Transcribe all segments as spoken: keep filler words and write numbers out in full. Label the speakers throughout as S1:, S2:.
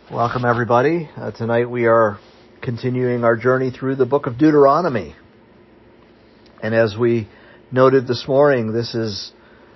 S1: Welcome, everybody. Uh, tonight we are continuing our journey through the book of Deuteronomy. And as we noted this morning, this is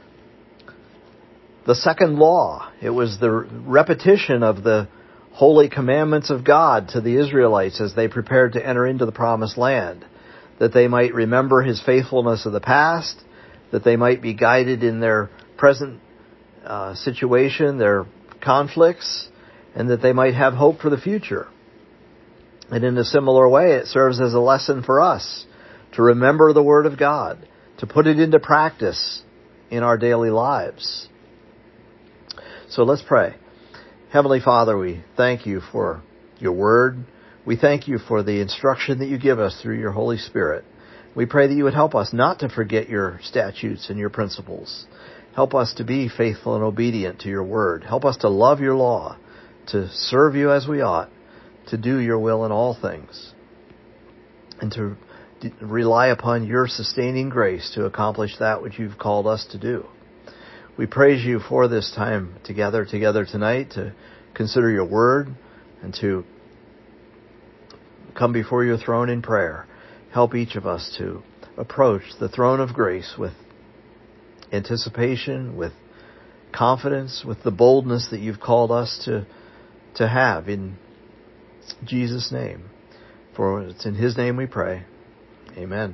S1: the second law. It was the repetition of the holy commandments of God to the Israelites as they prepared to enter into the promised land, that they might remember His faithfulness of the past, that they might be guided in their present uh, situation, their conflicts, and that they might have hope for the future. And in a similar way, it serves as a lesson for us to remember the Word of God, to put it into practice in our daily lives. So let's pray. Heavenly Father, we thank You for Your Word. We thank You for the instruction that You give us through Your Holy Spirit. We pray that You would help us not to forget Your statutes and Your principles. Help us to be faithful and obedient to Your Word. Help us to love Your law, to serve You as we ought, to do Your will in all things, and to d- rely upon Your sustaining grace to accomplish that which You've called us to do. We praise You for this time together, together tonight, to consider Your Word and to come before Your throne in prayer. Help each of us to approach the throne of grace with anticipation, with confidence, with the boldness that You've called us to to have, in Jesus' name. For it's in His name we pray. Amen.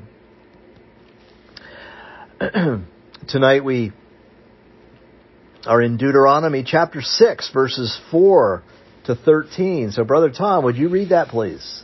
S1: Tonight we are in Deuteronomy chapter six, verses four to thirteen. So Brother Tom, would you read that, please?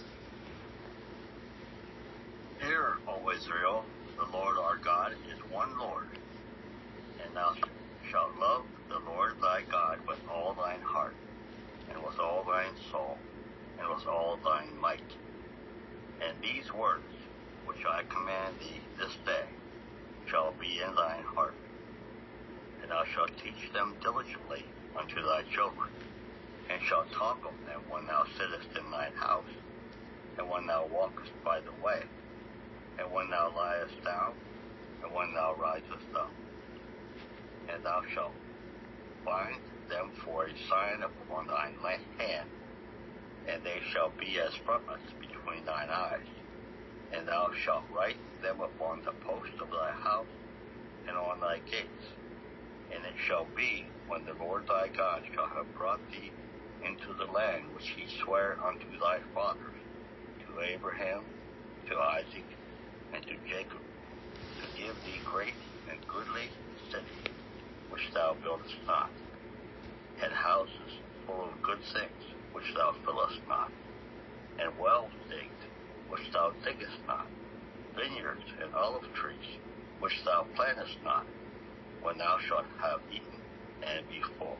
S2: Hear, O Israel, the Lord our God is one Lord, and thou shalt love the Lord thy God with all thine heart, and with all thine soul, and with all thine might. And these words, which I command thee this day, shall be in thine heart, and thou shalt teach them diligently unto thy children, and shalt talk of them when thou sittest in thine house, and when thou walkest by the way, and when thou liest down, and when thou risest up. And thou shalt bind them for a sign upon thine hand, and they shall be as frontlets between thine eyes. And thou shalt write them upon the post of thy house and on thy gates. And it shall be, when the Lord thy God shall have brought thee into the land which He sware unto thy fathers, to Abraham, to Isaac, and to Jacob, to give thee great and goodly cities, which thou buildest not, and houses full of good things, which thou fillest not, and wells digged, which thou diggest not, vineyards and olive trees, which thou plantest not, when thou shalt have eaten and be full.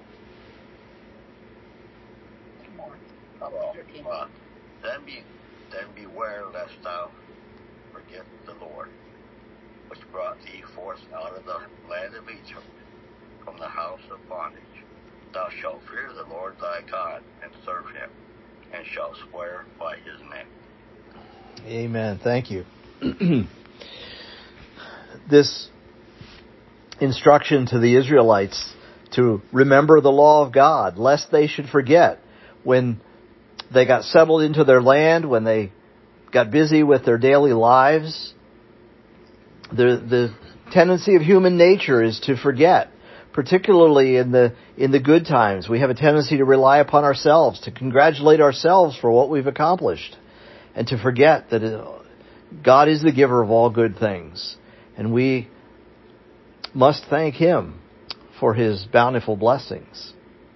S2: More. Well, uh, then, be, then beware lest thou forget the Lord, which brought thee forth out of the land of Egypt, from the house of bondage. Thou shalt fear the Lord thy God, and serve Him, and shalt swear by His name.
S1: Amen. Thank you. This instruction to the Israelites to remember the law of God, lest they should forget when they got settled into their land, when they got busy with their daily lives. The, the tendency of human nature is to forget. Particularly in the in the good times, we have a tendency to rely upon ourselves, to congratulate ourselves for what we've accomplished, and to forget that God is the giver of all good things, and we must thank Him for His bountiful blessings.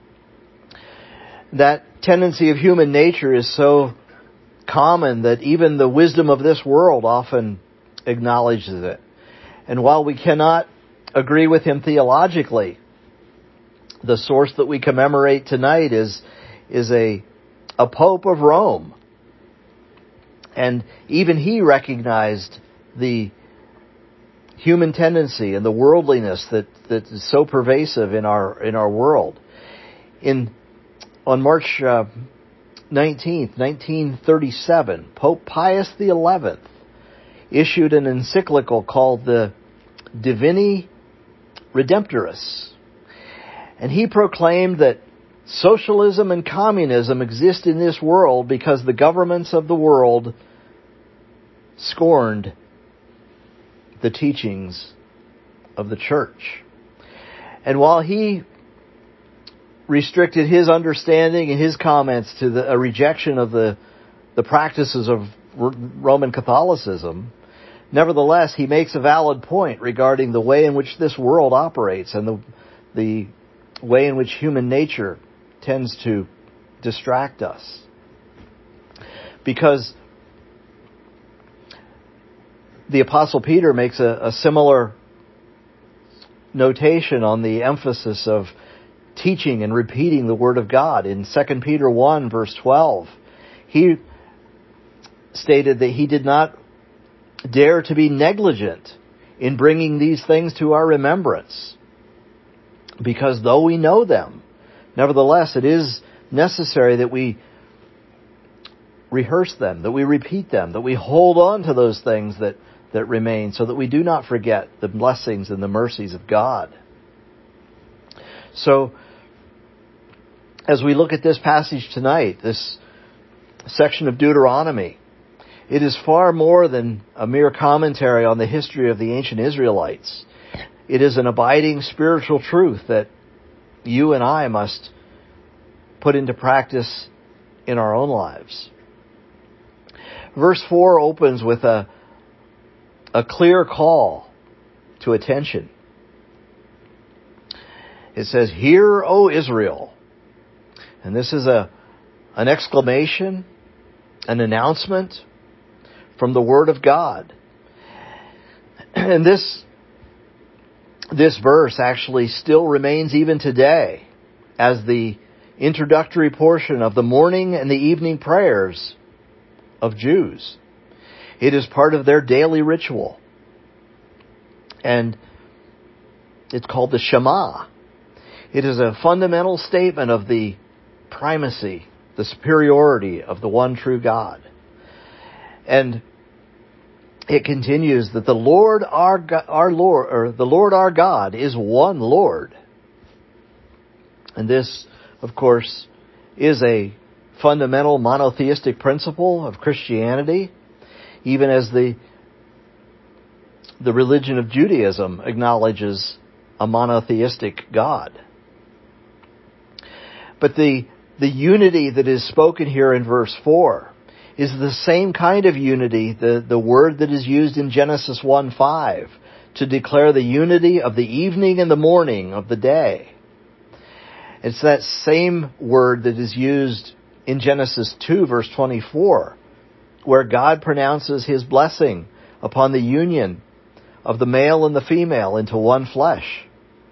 S1: That tendency of human nature is so common that even the wisdom of this world often acknowledges it. And while we cannot agree with him theologically, the source that we commemorate tonight is is a a Pope of Rome, and even he recognized the human tendency and the worldliness that, that is so pervasive in our in our world. In on March uh, nineteenth, nineteen thirty-seven, Pope Pius the eleventh issued an encyclical called the Divini Redemptoris. And he proclaimed that Socialism and communism exist in this world because the governments of the world scorned the teachings of the church. And while he restricted his understanding and his comments to the, a rejection of the, the practices of Roman Catholicism, nevertheless, he makes a valid point regarding the way in which this world operates and the, the way in which human nature tends to distract us. Because the Apostle Peter makes a, a similar notation on the emphasis of teaching and repeating the Word of God. In Second Peter one, verse twelve, he stated that he did not dare to be negligent in bringing these things to our remembrance, because though we know them, nevertheless it is necessary that we rehearse them, that we repeat them, that we hold on to those things that, that remain, so that we do not forget the blessings and the mercies of God. So, as we look at this passage tonight, this section of Deuteronomy, it is far more than a mere commentary on the history of the ancient Israelites. It is an abiding spiritual truth that you and I must put into practice in our own lives. Verse four opens with a, a clear call to attention. It says, "Hear, O Israel." And this is a an exclamation, an announcement from the Word of God. And this this verse actually still remains even today as the introductory portion of the morning and the evening prayers of Jews. It is part of their daily ritual. And it's called the Shema. It is a fundamental statement of the primacy, the superiority of the one true God. And it continues that the Lord our God, our Lord, or the Lord our God is one Lord. And this, of course, is a fundamental monotheistic principle of Christianity, even as the the religion of Judaism acknowledges a monotheistic God. But the the unity that is spoken here in verse four is the same kind of unity, the, the word that is used in Genesis one five, to declare the unity of the evening and the morning of the day. It's that same word that is used in Genesis two, verse twenty-four, where God pronounces His blessing upon the union of the male and the female into one flesh.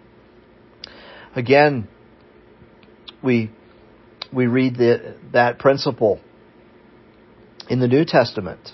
S1: Again, we we read the, that principle in the New Testament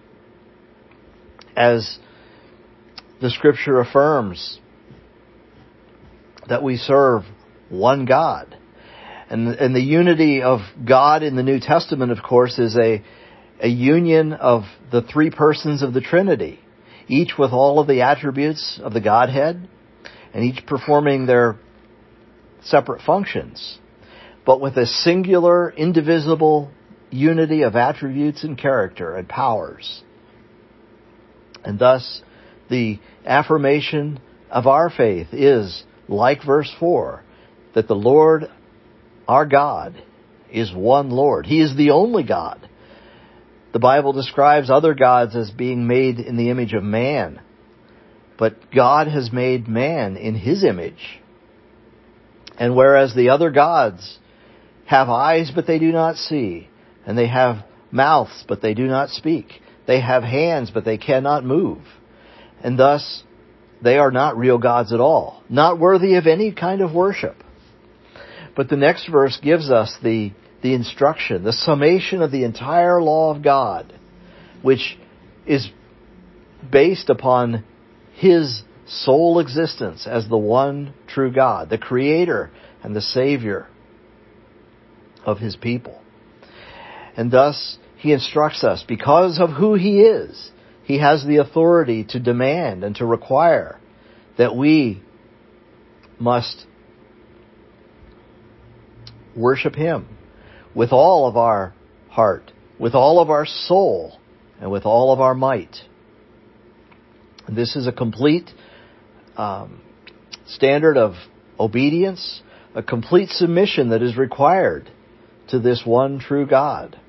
S1: as the Scripture affirms that we serve one God. And, and the unity of God in the New Testament, of course, is a, a union of the three persons of the Trinity, each with all of the attributes of the Godhead, and each performing their separate functions, but with a singular, indivisible unity of attributes and character and powers. And thus, the affirmation of our faith is, like verse four, that the Lord, our God, is one Lord. He is the only God. The Bible describes other gods as being made in the image of man, but God has made man in His image. And whereas the other gods have eyes but they do not see, and they have mouths but they do not speak, they have hands but they cannot move, and thus they are not real gods at all, not worthy of any kind of worship. But the next verse gives us the, the instruction, the summation of the entire law of God, which is based upon His sole existence as the one true God, the Creator and the Savior of His people. And thus, He instructs us, because of who He is, He has the authority to demand and to require that we must worship Him with all of our heart, with all of our soul, and with all of our might. This is a complete um, standard of obedience, a complete submission that is required to this one true God.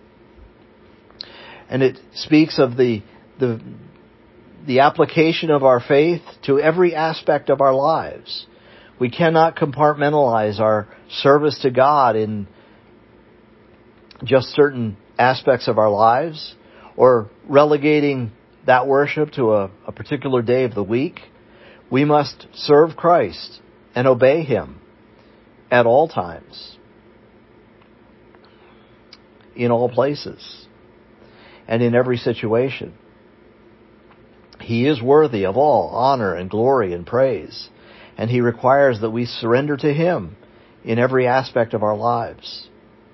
S1: And it speaks of the the the application of our faith to every aspect of our lives. We cannot compartmentalize our service to God in just certain aspects of our lives, or relegating that worship to a, a particular day of the week. We must serve Christ and obey Him at all times, in all places, and in every situation. He is worthy of all honor and glory and praise, and He requires that we surrender to Him in every aspect of our lives.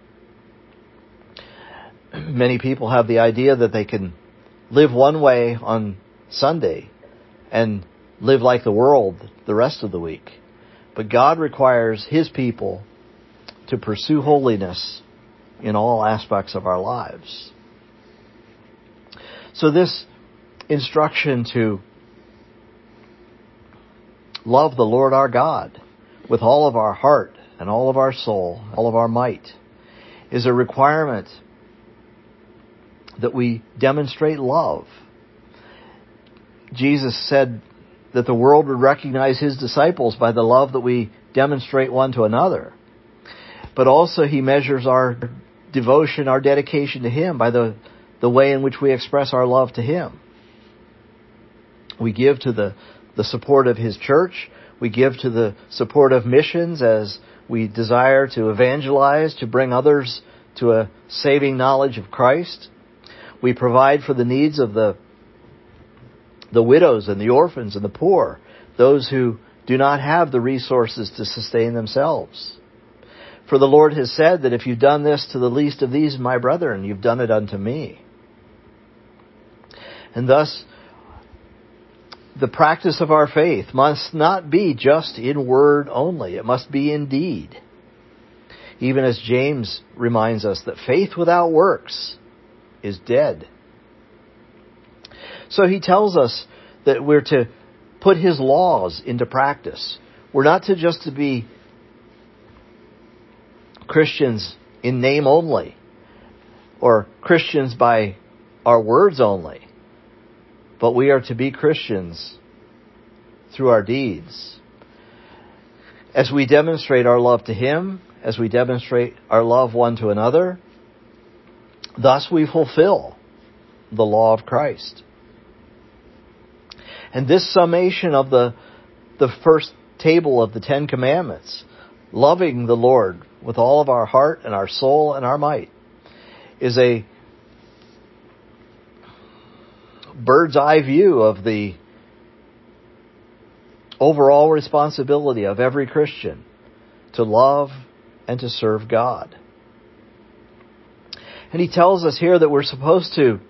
S1: Many people have the idea that they can live one way on Sunday and live like the world the rest of the week. But God requires His people to pursue holiness in all aspects of our lives. So this instruction to love the Lord our God with all of our heart and all of our soul, all of our might, is a requirement that we demonstrate love. Jesus said that the world would recognize His disciples by the love that we demonstrate one to another. But also He measures our devotion, our dedication to Him by the, the way in which we express our love to Him. We give to the, the support of His church. We give to the support of missions as we desire to evangelize, to bring others to a saving knowledge of Christ. We provide for the needs of the the widows and the orphans and the poor, those who do not have the resources to sustain themselves. For the Lord has said that if you've done this to the least of these, my brethren, you've done it unto me. And thus, the practice of our faith must not be just in word only. It must be in deed. Even as James reminds us that faith without works is dead. So he tells us that we're to put His laws into practice. We're not to just to be Christians in name only, or Christians by our words only, but we are to be Christians through our deeds. As we demonstrate our love to Him, as we demonstrate our love one to another, thus we fulfill the law of Christ. And this summation of the, the first table of the Ten Commandments, loving the Lord with all of our heart and our soul and our might, is a bird's eye view of the overall responsibility of every Christian to love and to serve God. And he tells us here that we're supposed to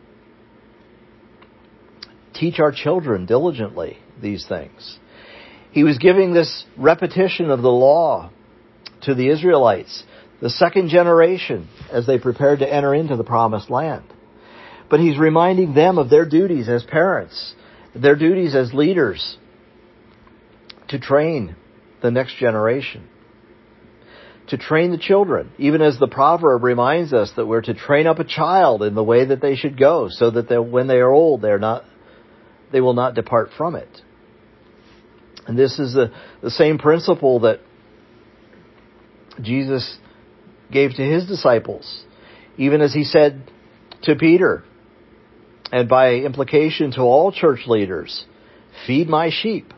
S1: teach our children diligently these things. He was giving this repetition of the law to the Israelites, the second generation, as they prepared to enter into the promised land. But he's reminding them of their duties as parents, their duties as leaders, to train the next generation, to train the children, even as the proverb reminds us that we're to train up a child in the way that they should go, so that they, when they are old, they're not, they will not depart from it. And this is the, the same principle that Jesus gave to His disciples, even as He said to Peter, and by implication to all church leaders, feed my sheep.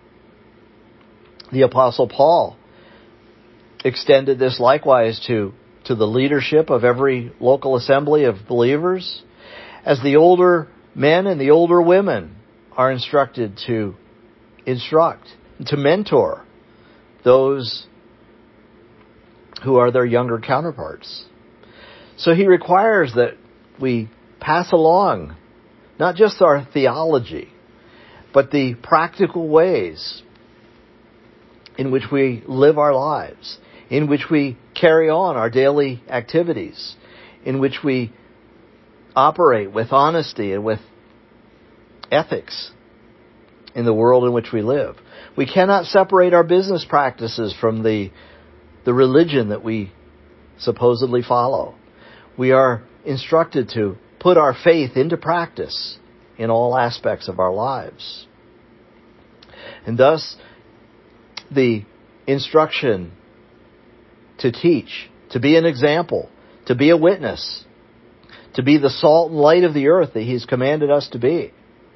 S1: The Apostle Paul extended this likewise to, to the leadership of every local assembly of believers, as the older men and the older women are instructed to instruct, to mentor those who are their younger counterparts. So he requires that we pass along not just our theology, but the practical ways in which we live our lives, in which we carry on our daily activities, in which we operate with honesty and with ethics in the world in which we live. We cannot separate our business practices from the, the religion that we supposedly follow. We are instructed to put our faith into practice in all aspects of our lives. And thus, the instruction to teach, to be an example, to be a witness, to be the salt and light of the earth that He's commanded us to be,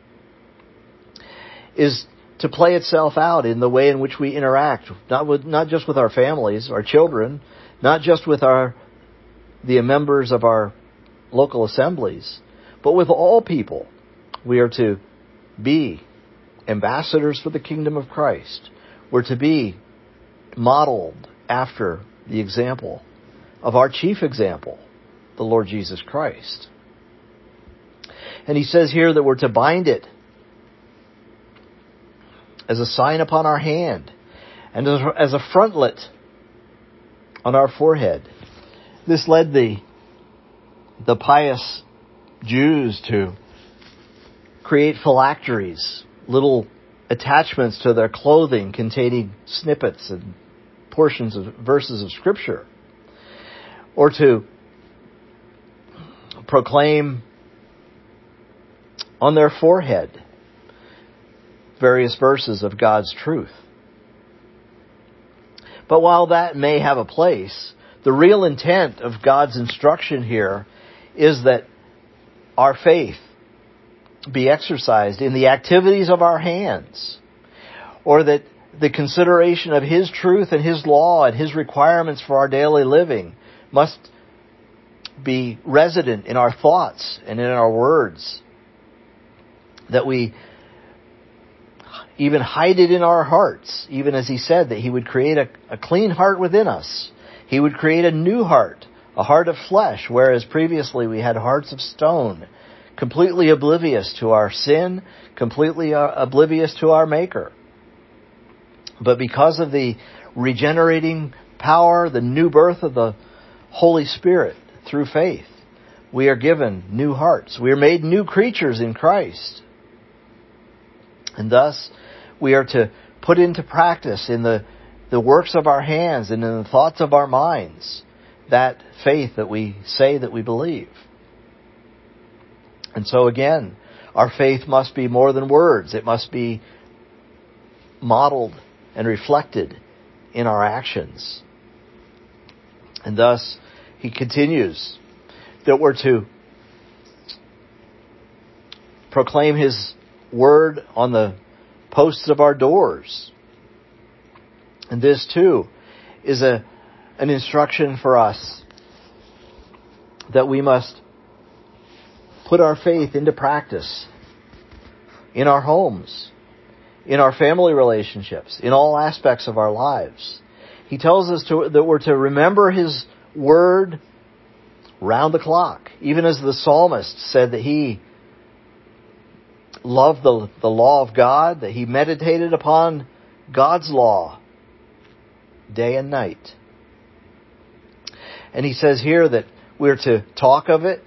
S1: is to play itself out in the way in which we interact, not with, not just with our families, our children, not just with our the members of our local assemblies, but with all people. We are to be ambassadors for the kingdom of Christ. We're to be modeled after the example of our chief example, the Lord Jesus Christ. And He says here that we're to bind it as a sign upon our hand and as a frontlet on our forehead. This led the, the pious Jews to create phylacteries, little attachments to their clothing containing snippets and portions of verses of Scripture, or to proclaim on their forehead various verses of God's truth. But while that may have a place, the real intent of God's instruction here is that our faith be exercised in the activities of our hands, or that the consideration of His truth and His law and His requirements for our daily living must be resident in our thoughts and in our words, that we even hide it in our hearts, even as He said that He would create a, a clean heart within us. He would create a new heart, a heart of flesh, whereas previously we had hearts of stone, completely oblivious to our sin, completely uh, oblivious to our Maker. But because of the regenerating power, the new birth of the Holy Spirit through faith, we are given new hearts. We are made new creatures in Christ. And thus, we are to put into practice in the, the works of our hands and in the thoughts of our minds that faith that we say that we believe. And so again, our faith must be more than words. It must be modeled and reflected in our actions. And thus, he continues that we're to proclaim His word on the posts of our doors. And this too is a an instruction for us that we must put our faith into practice in our homes, in our family relationships, in all aspects of our lives. He tells us to, that we're to remember His word round the clock, even as the psalmist said that he loved the, the law of God, that he meditated upon God's law day and night. And he says here that we're to talk of it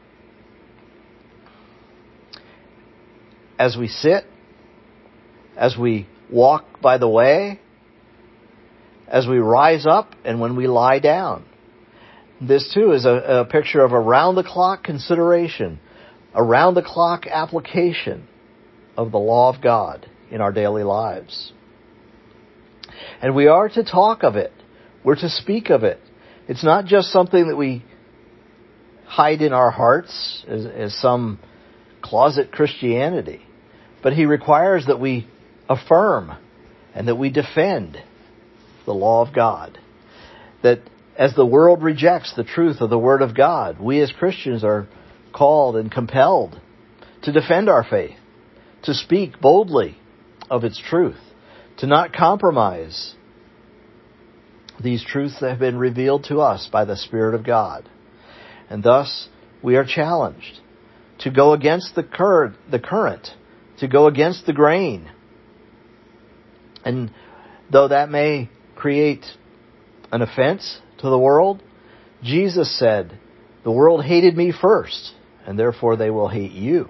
S1: as we sit, as we walk by the way, as we rise up, and when we lie down. This too is a, a picture of a round-the-clock consideration, a round-the-clock application of the law of God in our daily lives. And we are to talk of it. We're to speak of it. It's not just something that we hide in our hearts as, as some closet Christianity, but He requires that we affirm and that we defend the law of God. That as the world rejects the truth of the Word of God, we as Christians are called and compelled to defend our faith, to speak boldly of its truth, to not compromise these truths that have been revealed to us by the Spirit of God. And thus, we are challenged to go against the current, the current, to go against the grain. And though that may create an offense to the world? Jesus said, the world hated me first, and therefore they will hate you.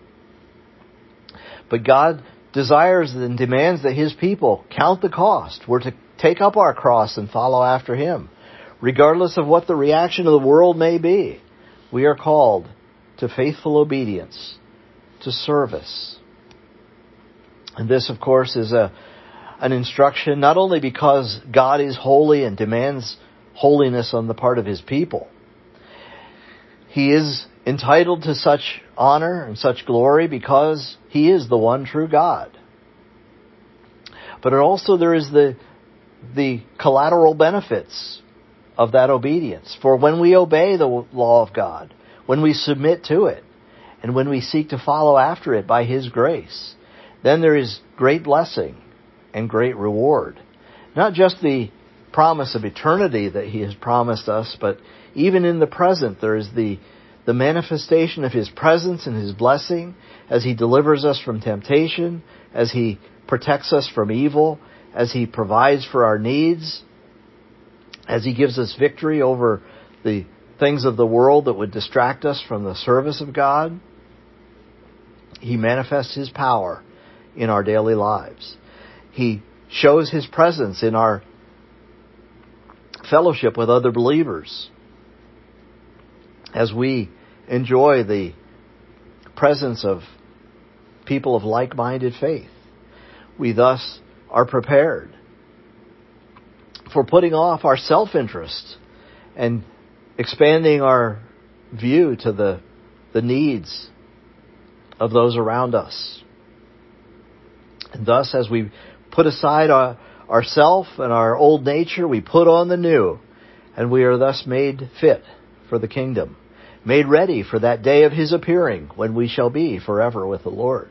S1: But God desires and demands that His people count the cost. We're to take up our cross and follow after Him. Regardless of what the reaction of the world may be, we are called to faithful obedience, to service. And this, of course, is a an instruction not only because God is holy and demands holiness on the part of His people. He is entitled to such honor and such glory because He is the one true God. But also there is the, the collateral benefits of that obedience. For when we obey the law of God, when we submit to it, and when we seek to follow after it by His grace, then there is great blessing and great reward. Not just the promise of eternity that He has promised us, but even in the present there is the, the manifestation of His presence and His blessing as He delivers us from temptation, as He protects us from evil, as He provides for our needs, as He gives us victory over the things of the world that would distract us from the service of God. He manifests His power in our daily lives. He shows His presence in our fellowship with other believers as we enjoy the presence of people of like-minded faith. We thus are prepared for putting off our self-interest and expanding our view to the, the needs of those around us. And thus, as we put aside our ourself and our old nature, we put on the new, and we are thus made fit for the kingdom, made ready for that day of His appearing, when we shall be forever with the Lord.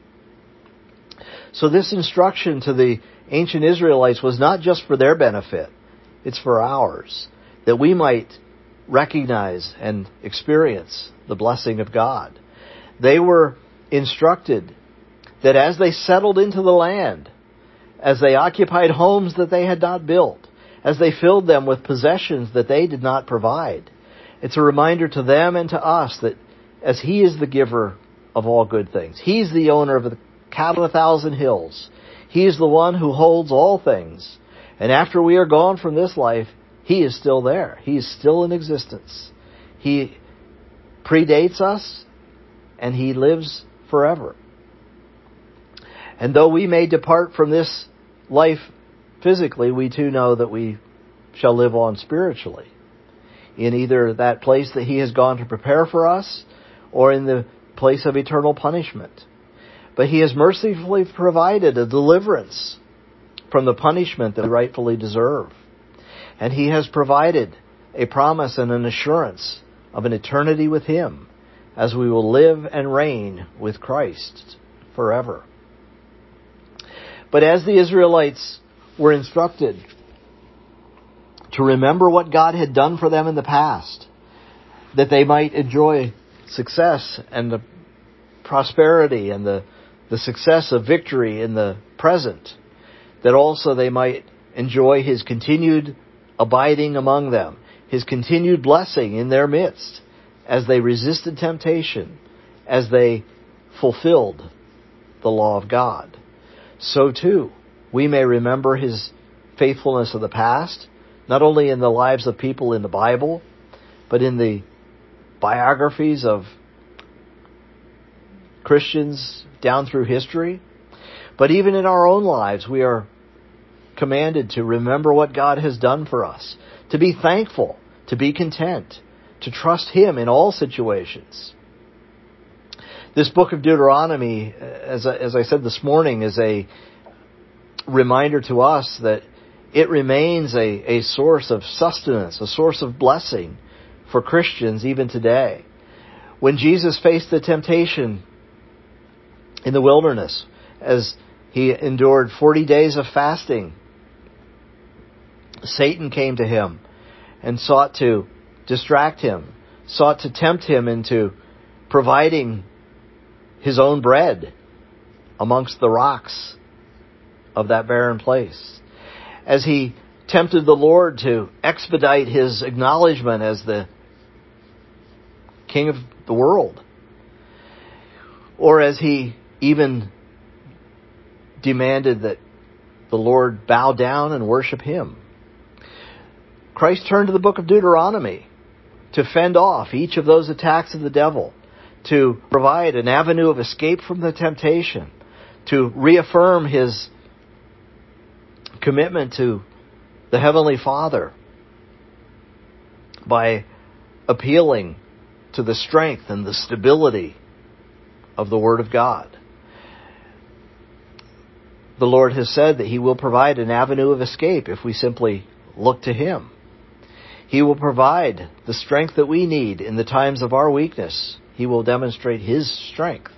S1: So this instruction to the ancient Israelites was not just for their benefit, it's for ours, that we might recognize and experience the blessing of God. They were instructed that as they settled into the land, as they occupied homes that they had not built, as they filled them with possessions that they did not provide, it's a reminder to them and to us that as He is the giver of all good things, He's the owner of the cattle of a thousand hills, He is the one who holds all things, and after we are gone from this life, He is still there. He is still in existence. He predates us, and He lives forever. And though we may depart from this life physically, we too know that we shall live on spiritually, in either that place that He has gone to prepare for us, or in the place of eternal punishment. But He has mercifully provided a deliverance from the punishment that we rightfully deserve. And He has provided a promise and an assurance of an eternity with Him, as we will live and reign with Christ forever. But as the Israelites were instructed to remember what God had done for them in the past, that they might enjoy success and the prosperity and the, the success of victory in the present, that also they might enjoy His continued abiding among them, His continued blessing in their midst, as they resisted temptation, as they fulfilled the law of God. So too, we may remember His faithfulness of the past, not only in the lives of people in the Bible, but in the biographies of Christians down through history. But even in our own lives, we are commanded to remember what God has done for us, to be thankful, to be content, to trust Him in all situations. This book of Deuteronomy, as I, as I said this morning, is a reminder to us that it remains a, a source of sustenance, a source of blessing for Christians even today. When Jesus faced the temptation in the wilderness, as He endured forty days of fasting, Satan came to Him and sought to distract Him, sought to tempt Him into providing His own bread amongst the rocks of that barren place. As he tempted the Lord to expedite his acknowledgement as the king of the world. Or as he even demanded that the Lord bow down and worship him. Christ turned to the book of Deuteronomy to fend off each of those attacks of the devil, to provide an avenue of escape from the temptation, to reaffirm his commitment to the Heavenly Father by appealing to the strength and the stability of the Word of God. The Lord has said that He will provide an avenue of escape if we simply look to Him. He will provide the strength that we need in the times of our weakness. He will demonstrate His strength.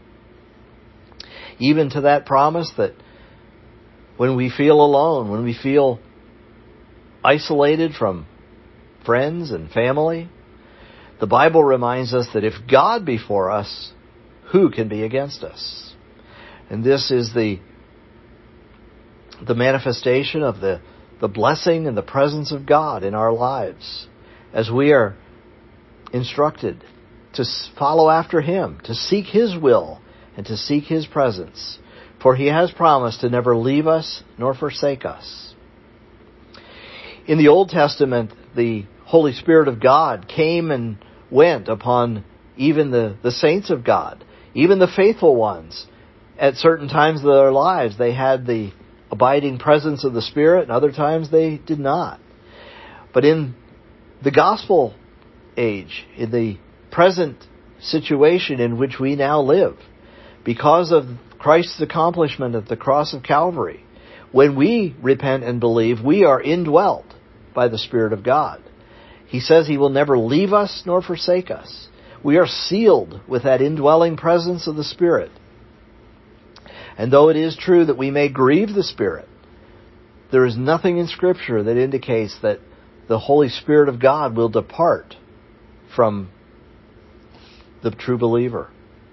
S1: Even to that promise that when we feel alone, when we feel isolated from friends and family, the Bible reminds us that if God be for us, who can be against us? And this is the the manifestation of the, the blessing and the presence of God in our lives as we are instructed to follow after Him, to seek His will and to seek His presence. For He has promised to never leave us nor forsake us. In the Old Testament, the Holy Spirit of God came and went upon even the, the saints of God, even the faithful ones. At certain times of their lives, they had the abiding presence of the Spirit, and other times they did not. But in the gospel age, in the present situation in which we now live, because of Christ's accomplishment at the cross of Calvary, when we repent and believe, we are indwelt by the Spirit of God. He says He will never leave us nor forsake us. We are sealed with that indwelling presence of the Spirit. And though it is true that we may grieve the Spirit, there is nothing in Scripture that indicates that the Holy Spirit of God will depart from the true believer.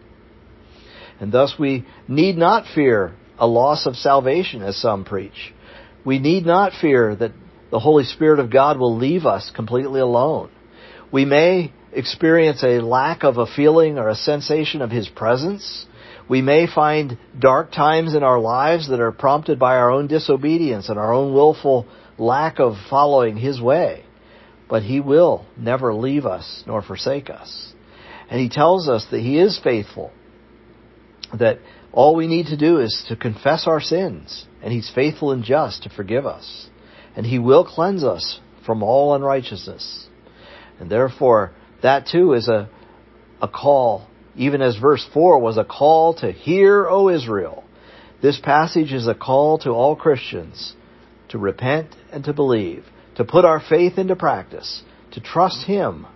S1: And thus we need not fear a loss of salvation, as some preach. We need not fear that the Holy Spirit of God will leave us completely alone. We may experience a lack of a feeling or a sensation of His presence. We may find dark times in our lives that are prompted by our own disobedience and our own willful lack of following His way. But He will never leave us nor forsake us. And He tells us that He is faithful, that all we need to do is to confess our sins, and He's faithful and just to forgive us. And He will cleanse us from all unrighteousness. And therefore, that too is a, a call. Even as verse four was a call to hear, O Israel. This passage is a call to all Christians to repent and to believe, to put our faith into practice, to trust Him.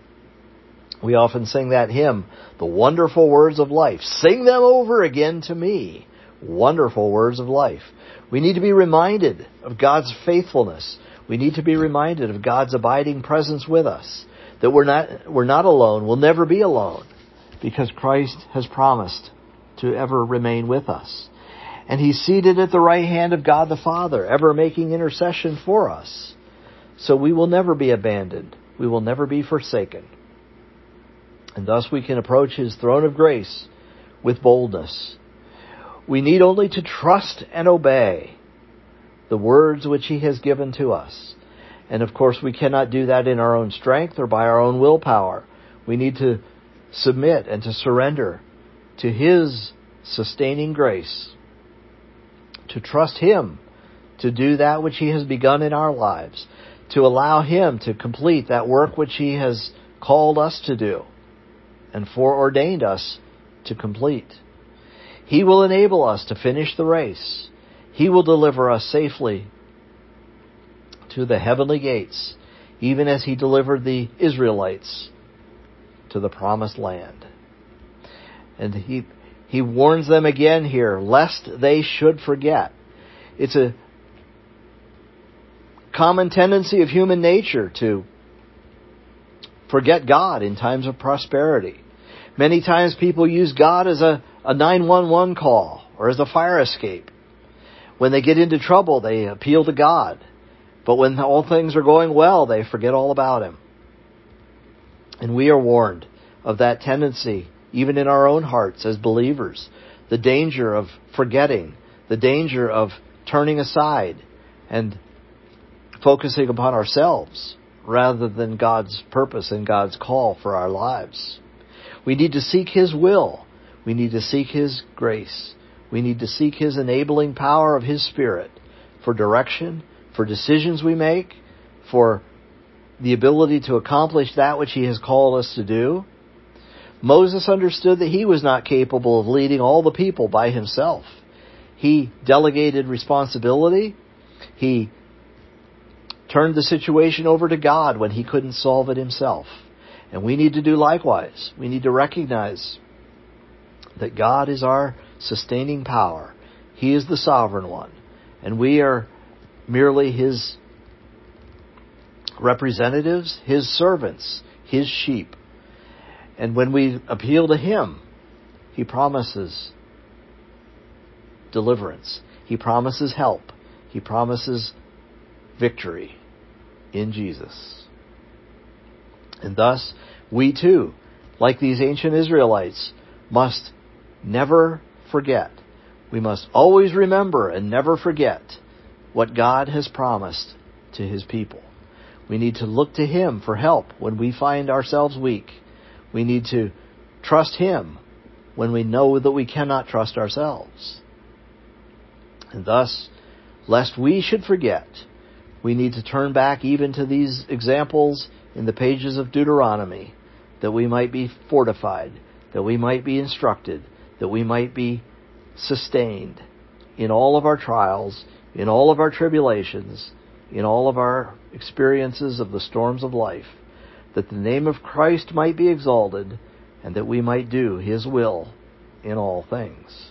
S1: We often sing that hymn, the wonderful words of life. Sing them over again to me. Wonderful words of life. We need to be reminded of God's faithfulness. We need to be reminded of God's abiding presence with us. That we're not, we're not alone. We'll never be alone. Because Christ has promised to ever remain with us. And He's seated at the right hand of God the Father, ever making intercession for us. So we will never be abandoned. We will never be forsaken. And thus we can approach His throne of grace with boldness. We need only to trust and obey the words which He has given to us. And of course we cannot do that in our own strength or by our own willpower. We need to submit and to surrender to His sustaining grace, to trust Him to do that which He has begun in our lives, to allow Him to complete that work which He has called us to do and foreordained us to complete. He will enable us to finish the race. He will deliver us safely to the heavenly gates, even as He delivered the Israelites to the promised land. And he he warns them again here, lest they should forget. It's a common tendency of human nature to forget God in times of prosperity. Many times people use God as a, a nine one one call or as a fire escape. When they get into trouble, they appeal to God. But when all things are going well, they forget all about him. And we are warned of that tendency, even in our own hearts as believers, the danger of forgetting, the danger of turning aside and focusing upon ourselves rather than God's purpose and God's call for our lives. We need to seek His will. We need to seek His grace. We need to seek His enabling power of His Spirit for direction, for decisions we make, for the ability to accomplish that which He has called us to do. Moses understood that he was not capable of leading all the people by himself. He delegated responsibility. He turned the situation over to God when he couldn't solve it himself. And we need to do likewise. We need to recognize that God is our sustaining power. He is the sovereign one. And we are merely His representatives, His servants, His sheep. And when we appeal to Him, He promises deliverance. He promises help. He promises victory in Jesus. And thus, we too, like these ancient Israelites, must never forget. We must always remember and never forget what God has promised to His people. We need to look to Him for help when we find ourselves weak. We need to trust Him when we know that we cannot trust ourselves. And thus, lest we should forget, we need to turn back even to these examples in the pages of Deuteronomy, that we might be fortified, that we might be instructed, that we might be sustained in all of our trials, in all of our tribulations, in all of our experiences of the storms of life, that the name of Christ might be exalted, and that we might do His will in all things.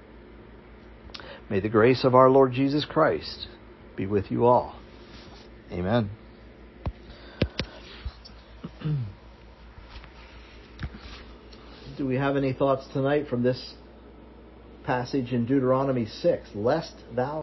S1: May the grace of our Lord Jesus Christ be with you all. Amen. Do we have any thoughts tonight from this passage in Deuteronomy six? Lest thou